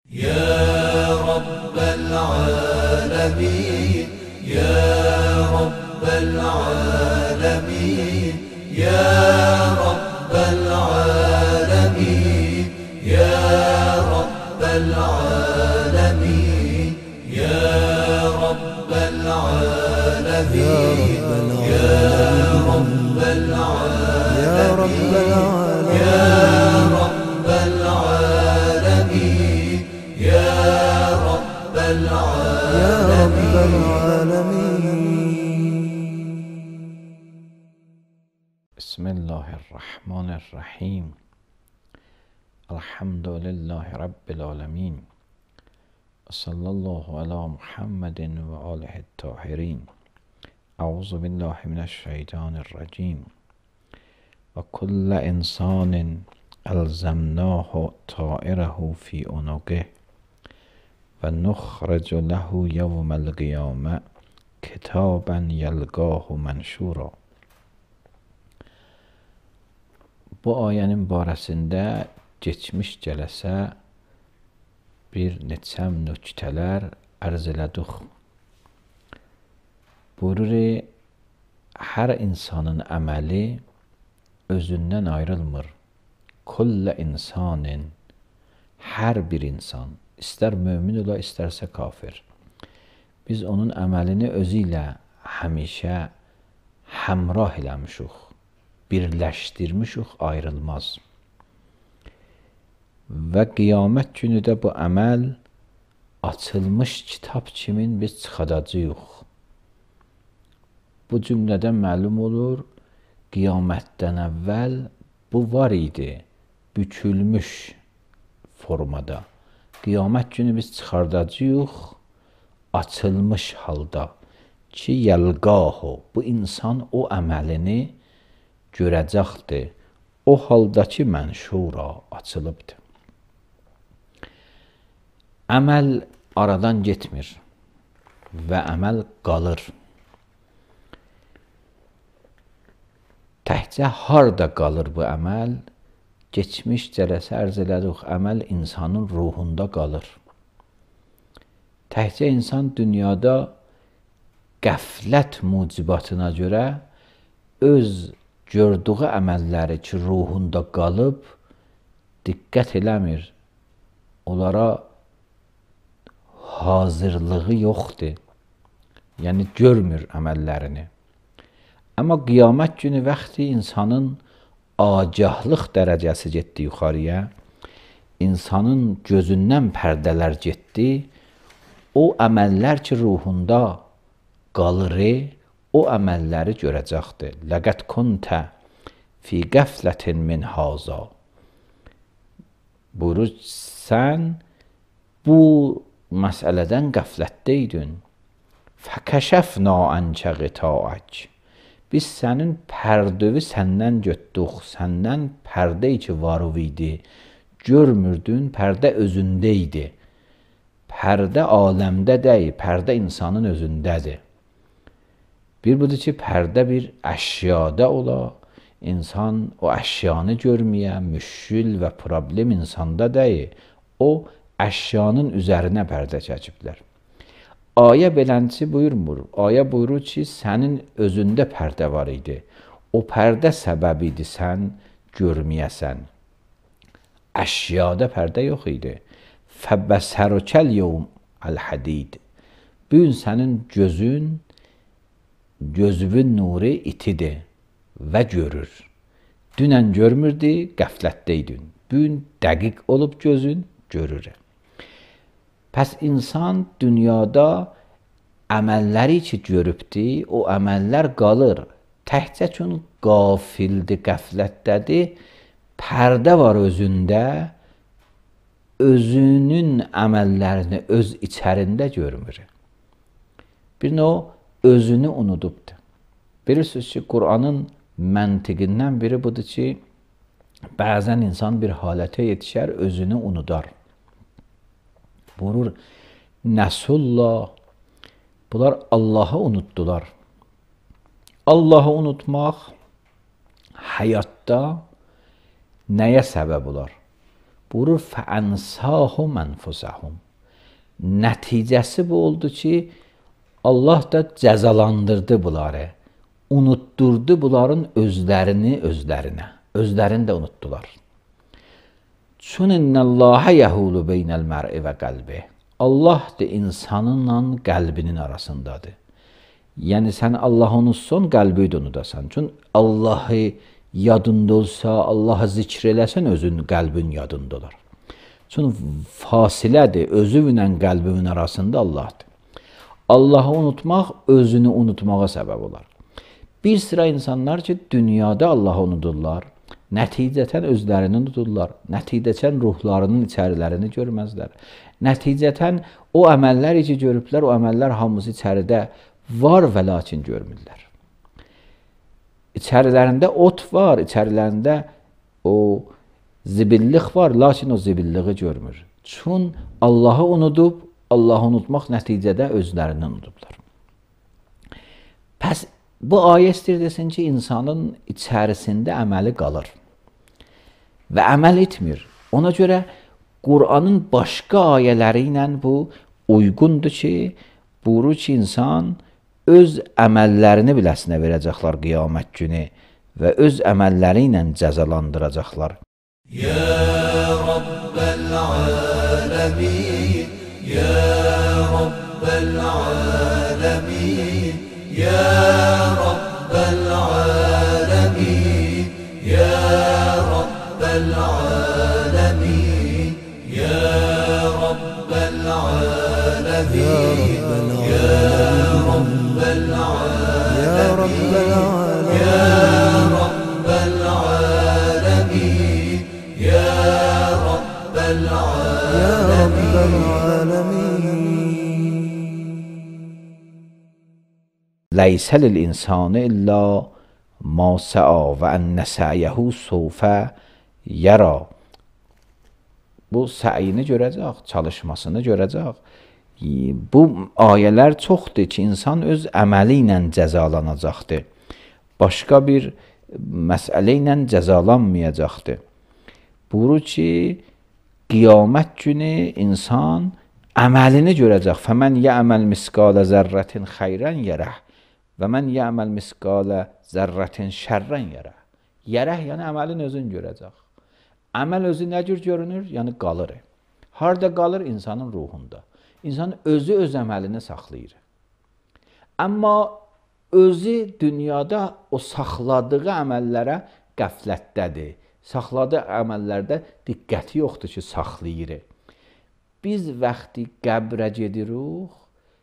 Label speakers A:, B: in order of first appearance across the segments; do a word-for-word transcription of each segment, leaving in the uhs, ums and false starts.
A: يا رب العالمين يا رب العالمين يا رب العالمين يا رب العالمين يا رب العالمين يا رب العالمين يا رب العالمين يا رب العالمين يا رب العالمين.
B: بسم الله الرحمن الرحيم. الحمد لله رب العالمين. صلى الله على محمد وآله الطاهرين. أعوذ بالله من الشيطان الرجيم. وكل إنسان ألزمناه طائره في عنقه ونخرج له يوم القيامة كتابا يلقاه منشورا. Bu ayənin barəsində geçmiş cələsə bir neçəm nöqtələr ərz elədik. Buyurur, hər insanın əməli özündən ayrılmır. Kullə insanın, hər bir insan, istər mömin ola, istərsə kafir. Biz onun əməlini özü ilə həmişə həmrah eləmişik, birləşdirmişik, ayrılmaz. Və qiyamət günü də bu əməl açılmış kitab kimin biz çıxadacağıq. Bu cümlədən məlum olur, qiyamətdən əvvəl bu var idi, bükülmüş formada. Qiyamət günü biz çıxardacağıq, açılmış halda ki, yəlqahu, bu insan o əməlini görəcəkdir. O haldakı mənşura açılıbdır. Əməl aradan getmir və əməl qalır. Təhcə harda qalır bu əməl? Geçmiş cələsə ərz elədik, əməl insanın ruhunda qalır. Təhcə insan dünyada qəflət mucibatına görə öz gördüğü əməlləri ki, ruhunda qalıb, diqqət eləmir. Onlara hazırlığı yoxdur. Yəni, görmür əməllərini. Amma qiyamət günü vaxtı insanın agahlıq dərəcəsi getdi yuxarıya, insanın gözündən pərdələr getdi, o əməllər ki, ruhunda qalır, o əməlləri görəcəkdir. Ləqəd kuntə fi qəflətin min haza. Buyurur, sən bu məsələdən qəflətdəydin. Fəkəşəfna ənkə qitaək. Biz sənin pərdövi səndən götdük, səndən pərdə ki varı idi, görmürdün, pərdə özündə idi. Pərdə aləmdə deyil, pərdə insanın özündədir. Bir budur ki, pərdə bir əşyada ola, insan o əşyanı görməyə, müşkül və problem insanda deyil, o əşyanın üzərinə pərdə çəkiblər. Ayə belənçi buyurmur. Ayə buyurur ki, sənin özündə pərdə var idi. O pərdə səbəb idi sən görməyəsən. Əşyada pərdə yox idi. Fəbəsərəkəl yevm əl-hədid. Bu gün sənin gözün, gözünün nuru itidir və görür. Dünən görmürdü, qəflətdəydin. Bu gün dəqiq olub gözün, görür. Pəs insan dünyada əməlləri ki görübdür, o əməllər qalır. Təhcə üçün qafildir, qəflətdədir, pərdə var özündə, özünün əməllərini öz içərində görmür. Bir nə o, özünü unudubdur. Bilirsiniz ki, Qur'anın məntiqindən biri budur ki, bəzən insan bir halətə yetişər, özünü unudar. Buyurur, Nəsullah, bunlar Allah'ı unutdular. Allah'ı unutmaq həyatda nəyə səbəb olar? Buyurur fəənsahum ənfusəhum. Nəticəsi bu oldu ki, Allah da cəzalandırdı bunları. Unutturdu bunların özlərini özlərinə. Özlərini də unutdular. Çün innəllâhə yəhulu beynəl mər'i və qəlbi. Allah da insanınla qəlbinin arasındadır. Yəni sən Allahı unutsan, qəlbi də unudasan. Çünki Allahı yadında olsa, Allahı zikr eləsən, özün qəlbin yadında olar. Çünki fasilədir, özü ilə qəlbinin arasında Allahdır. Allahı unutmaq özünü unutmağa səbəb olar. Bir sıra insanlar ki, dünyada Allahı unudurlar, nəticətən özlərini unudurlar, nəticətən ruhlarının içərilərini görməzlər. Nəticətən o əməllər ki, görüblər, o əməllər hamısı içəridə var və lakin görmürlər. İçərilərində ot var, içərilərində o zibillik var, lakin o zibilliği görmür. Çün Allahı unudub, Allahı unutmaq nəticədə özlərini unudublar. Pəs bu ayə istir desin ki, insanın içərisində əməli qalır və əməl etmir. Ona görə Qur'anın başqa ayələri ilə bu uyğundur ki, buyurur ki, insan öz əməllərini biləsinə verəcəklər qiyamət günü və öz əməlləri ilə cəzalandıracaqlar.
A: Ya Rabbəl aləmin, Ya Rabbəl aləmin, Ya Rabbəl aləmin, Ya Rabbəl aləmin, Ya Rabbəl aləmin, Ya Rabbəl aləmin, Ya Rabbəl aləmin, Ya Rabbəl aləmin, Ya Rabbəl aləmin.
B: Leysə lil insani illa ma sə'a və ənə sə'yəhu sovfə yəra. Bu səyini görəcək, çalışmasını görəcək. Bu ayələr çoxdur ki, insan öz əməli ilə cəzalanacaqdır. Başqa bir məsələ ilə cəzalanmayacaqdır. Buyurur ki, qiyamət günü insan əməlini görəcək. Fəmən yə'məl misqalə zərrətin xeyrən yərəh və mən yə'məl misqalə zərrətin şərrən yərəh. Yərəh yəni əməlin özünü görəcək. Əməl özü nə cür görünür? Yəni qalır. Harda qalır? İnsanın ruhunda. İnsan özü öz əməlini saxlayır. Amma özü dünyada o saxladığı əməllərə qəflətdədir. Saxladığı əməllərdə diqqəti yoxdur ki, saxlayır. Biz vaxtı qəbrə gedirik,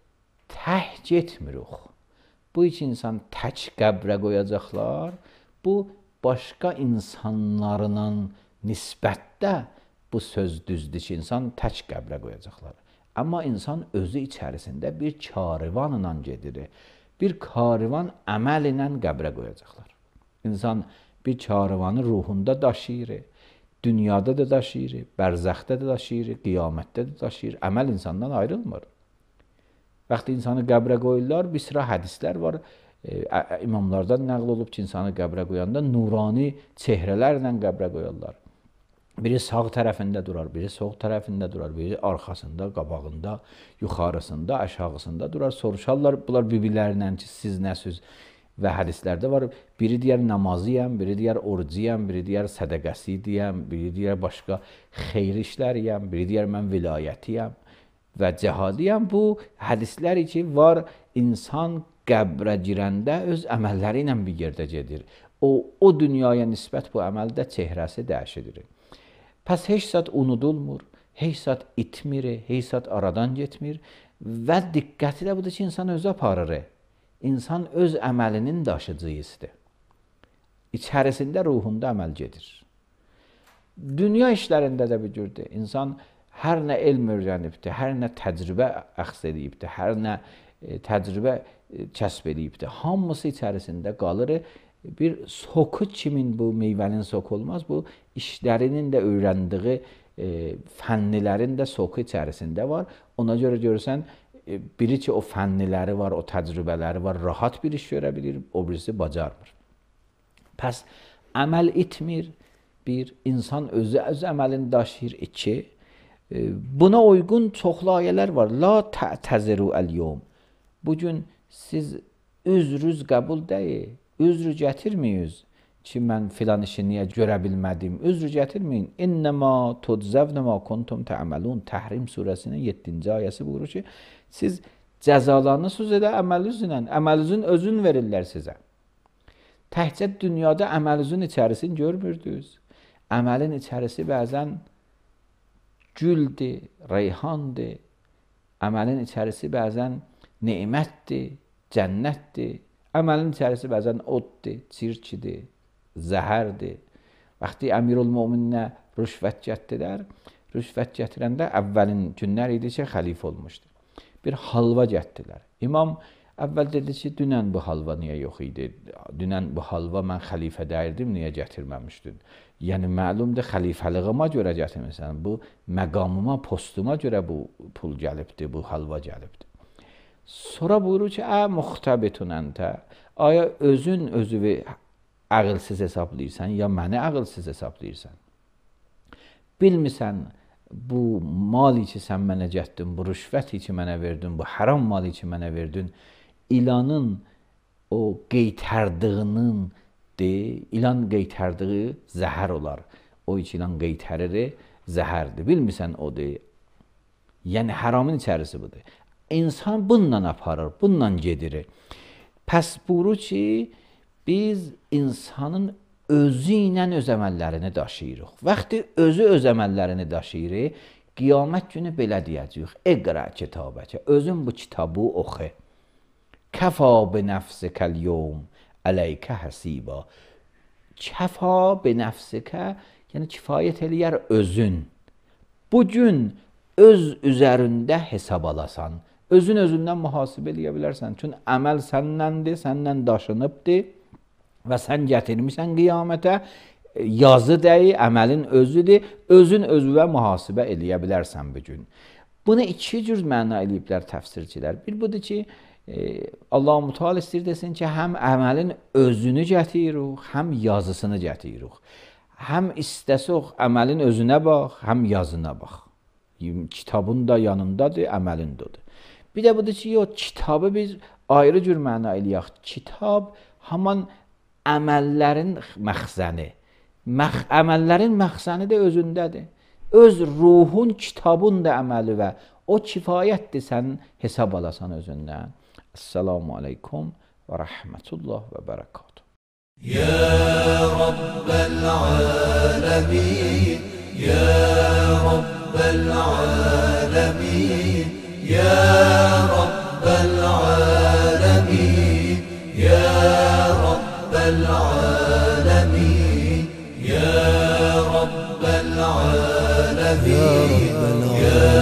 B: tək getmirik. Bu iki insan tək qəbrə qoyacaqlar. Bu başqa insanlarla nisbətdə bu söz düzdür ki, insan tək qəbrə qoyacaqlar. Amma insan özü içərisində bir karivanla gedir. Bir karivan əməl ilə qəbrə qoyacaqlar. İnsan bir karivanı ruhunda daşıyır, dünyada da daşıyır, bərzəxdə də daşıyır, qiyamətdə də daşıyır. Əməl insandan ayrılmır. Vaxtı insanı qəbrə qoyurlar, bir sıra hədislər var. E, imamlardan nəql olub ki, insanı qəbrə qoyanda nurani çehrələrlə qəbrə qoyarlar. Biri sağ tərəfində durar, biri sol tərəfində durar, biri arxasında, qabağında, yuxarısında, aşağısında durar. Soruşarlar bunlar birbirlərindən ki, siz nəsiz? Və hədislərdə var, biri deyər namazıyam, biri deyər orucuyam, biri deyər sədəqəsiyəm, biri deyər başqa xeyir işləriyəm, biri deyər mən vilayətiyəm və cəhadiyəm. Bu hədislər ki, var, insan qəbrə girəndə öz əməlləri ilə bir yerdə gedir. O, o dünyaya nisbət bu əməldə çehrəsi dəyişilir. Pəs heç zat unudulmur, heç zat itmir, heç zat aradan getmir və diqqəti də budur ki, insan özü aparır. İnsan öz əməlinin daşıcısıdır. İçərisində ruhunda əməl gedir. Dünya işlərində də bir cürdür. İnsan hər nə elm öyrənibdir, hər nə təcrübə əxz edibdir, hər nə e, təcrübə e, kəsb edibdir. Hamısı içərisində qalır. Bir soku kimin bu meyvənin soku olmaz. Bu işlərinin də öyrəndiyi e, fənnilərin də soku içərisində var. Ona görə görürsən, biri ki, o fənniləri var, o təcrübələri var, rahat bir iş görə bilir, o birisi bacarmır. Pəs, əməl itmir, Bir, insan özü öz əməlini daşıyır. İki, buna uyğun çoxlu ayələr var. La tə'təziru əl-yawm. Bugün siz üzrüz qəbul deyil. Üzrü gətirməyiz ki, mən filan işi niyə görə bilmədim. Üzrü gətirməyin. İnnəmə tudzəvnə mə kuntum tə'məlun. Təhrim surəsinin yeddinci ayəsi buyurur ki, siz cəzalarınızı edə əməlinizlə, əməlinizin özün verirlər sizə. Təkcə dünyada əməlinizin içərisini görmürdünüz. Əməlin içərisi bəzən güldür, reyhandır. Əməlin içərisi bəzən nemətdir, cənnətdir. Əməlin içərisi bəzən oddur, çirkidir, zəhərdir. Vaxtı Əmirul-Mömininə rüşvət gətirdilər. Rüşvət gətirəndə əvvəlin günlər idi ki, xəlifə olmuşdu. Bir halva gətirdilər. İmam əvvəl dedi ki, dünən bu halva niyə yox idi? Dünən bu halva mən xəlifə dəyirdim, niyə gətirməmişdin? Yəni, məlumdur, xəlifəlığıma görə gətirmirsən. Bu, məqamıma, postuma görə bu pul gəlibdir, bu halva gəlibdir. Sonra buyurur ki, ə muxtabitun əntə, aya özün özüvü ağılsız hesablayırsan, ya məni ağılsız hesablayırsan? Bilmirsən, bu mali ki, sən mənə gətdin, bu rüşvəti ki, mənə verdin, bu haram mali ki, mənə verdin, ilanın o qeytərdığının de, ilan qeytərdiği zəhər olar. O ki, ilan qeytərir, zəhərdir. Bilmirsən o de. Yəni, haramın içərisi budur. İnsan bununla aparır, bununla gedir. Pəs buyurur ki, biz insanın özü ilə öz əməllərini daşıyırıq. Vaxtı özü öz əməllərini daşıyırıq, qiyamət günü belə deyəcəyik. Eqra kitabəkə, özün bu kitabı oxu. Kəfa bi nəfsikəl yevm əleykə həsiba. Kəfa bi nəfsikə, yəni kifayət eləyər özün. Bugün öz üzərində hesab alasan, özün özündən mühasibə eləyə bilərsən. Çünki əməl səndəndir, səndən daşınıbdır və sən gətirmişsən qiyamətə, yazı deyil, əməlin özüdür, özün özüvə mühasibə eləyə bilərsən bugün. Bunu iki cür məna eləyiblər təfsirçilər. Bir budur ki, Allah-u Teala istəyir desin ki, həm əməlin özünü gətiririk, həm yazısını gətiririk. Həm istəsiq əməlin özünə bax, həm yazına bax. Kitabın da yanındadır, əməlindadır. Bir də budur ki, yox, kitabı biz ayrı cür məna eləyək. Kitab haman əməllərin məxzəni. Məx əməllərin məxzəni də özündədir. Öz ruhun, kitabın da əməli və o kifayətdir sən hesab alasan özündən. Esselamu aleykum və rəhmətullah və bərəkatuhu.
A: Ya Rabbel alemin, Ya Rabbel alemin, Ya Rabbel alemin, Ya Rabbel alemin, Ya Rabbel alemin, Ya